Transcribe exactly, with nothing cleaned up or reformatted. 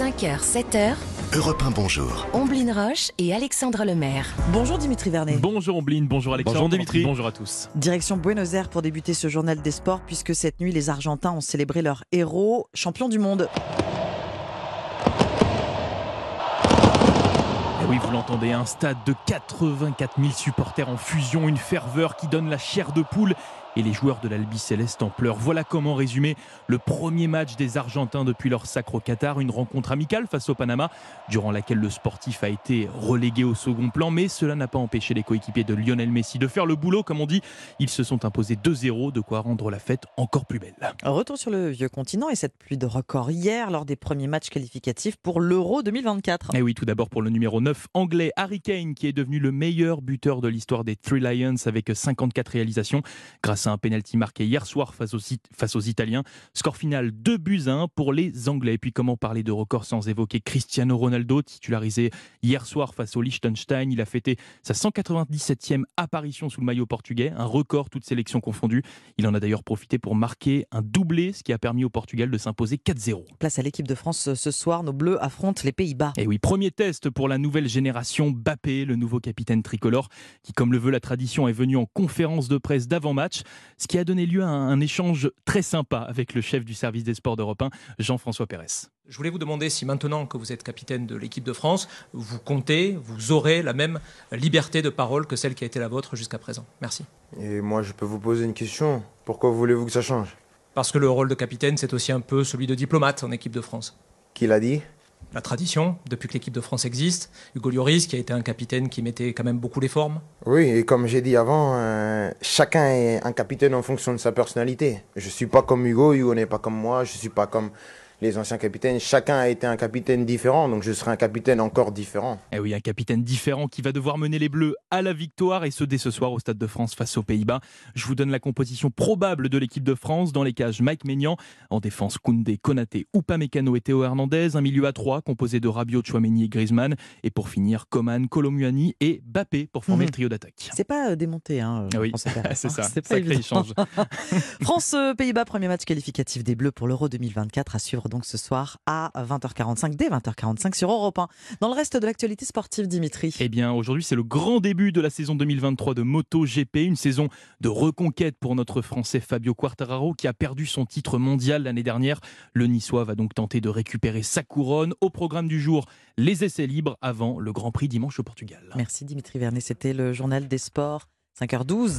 cinq heures, sept heures, Europe un, bonjour. Omblin Roche et Alexandre Lemaire. Bonjour Dimitri Vernet. Bonjour Omblin, bonjour Alexandre. Bonjour Dimitri. Bonjour à tous. Direction Buenos Aires pour débuter ce journal des sports, puisque cette nuit, les Argentins ont célébré leur héros, champion du monde. Et oui, vous l'entendez, un stade de quatre-vingt-quatre mille supporters en fusion, une ferveur qui donne la chair de poule. Et les joueurs de l'Albi Céleste en pleurent. Voilà comment résumer le premier match des Argentins depuis leur sacre au Qatar. Une rencontre amicale face au Panama, durant laquelle le sportif a été relégué au second plan. Mais cela n'a pas empêché les coéquipiers de Lionel Messi de faire le boulot, comme on dit. Ils se sont imposés deux zéro, de quoi rendre la fête encore plus belle. Retour sur le vieux continent et cette pluie de record hier lors des premiers matchs qualificatifs pour l'Euro deux mille vingt-quatre. Et oui, tout d'abord pour le numéro neuf anglais, Harry Kane, qui est devenu le meilleur buteur de l'histoire des Three Lions avec cinquante-quatre réalisations. Grâce à un pénalty marqué hier soir face aux, face aux Italiens. Score final deux buts à un pour les Anglais. Et puis comment parler de record sans évoquer Cristiano Ronaldo, titularisé hier soir face au Liechtenstein. Il a fêté sa cent quatre-vingt-dix-septième apparition sous le maillot portugais, un record toutes sélections confondues. Il en a d'ailleurs profité pour marquer un doublé, ce qui a permis au Portugal de s'imposer quatre zéro. Place à l'équipe de France ce soir, nos Bleus affrontent les Pays-Bas. Et oui, premier test pour la nouvelle génération. Mbappé, le nouveau capitaine tricolore, qui comme le veut la tradition est venu en conférence de presse d'avant-match. Ce qui a donné lieu à un échange très sympa avec le chef du service des sports d'Europe un, Jean-François Pérez. Je voulais vous demander si maintenant que vous êtes capitaine de l'équipe de France, vous comptez, vous aurez la même liberté de parole que celle qui a été la vôtre jusqu'à présent. Merci. Et moi, je peux vous poser une question. Pourquoi voulez-vous que ça change ? Parce que le rôle de capitaine, c'est aussi un peu celui de diplomate en équipe de France. Qui l'a dit ? La tradition, depuis que l'équipe de France existe. Hugo Lloris, qui a été un capitaine qui mettait quand même beaucoup les formes. Oui, et comme j'ai dit avant, euh, chacun est un capitaine en fonction de sa personnalité. Je ne suis pas comme Hugo, Hugo n'est pas comme moi, je ne suis pas comme les anciens capitaines. Chacun a été un capitaine différent, donc je serai un capitaine encore différent. Et oui, un capitaine différent qui va devoir mener les Bleus à la victoire, et ce dès ce soir au Stade de France face aux Pays-Bas. Je vous donne la composition probable de l'équipe de France. Dans les cages, Mike Maignan. En défense, Koundé, Konaté, Upamecano et Théo Hernandez. Un milieu à trois composé de Rabiot, Tchouaméni et Griezmann. Et pour finir, Coman, Kolomuani et Mbappé pour former mmh. le trio d'attaque. C'est pas euh, démonté, hein. Ah oui, c'est ça. C'est pas Sacré échange. France-Pays-Bas, premier match qualificatif des Bleus pour l'Euro deux mille vingt-quatre à suivre donc ce soir à vingt heures quarante-cinq, dès vingt heures quarante-cinq sur Europe un. Dans le reste de l'actualité sportive, Dimitri. Eh bien, aujourd'hui, c'est le grand début de la saison deux mille vingt-trois de MotoGP, une saison de reconquête pour notre Français Fabio Quartararo qui a perdu son titre mondial l'année dernière. Le Niçois va donc tenter de récupérer sa couronne. Au programme du jour, les essais libres avant le Grand Prix dimanche au Portugal. Merci Dimitri Vernet, c'était le journal des sports, cinq heures douze.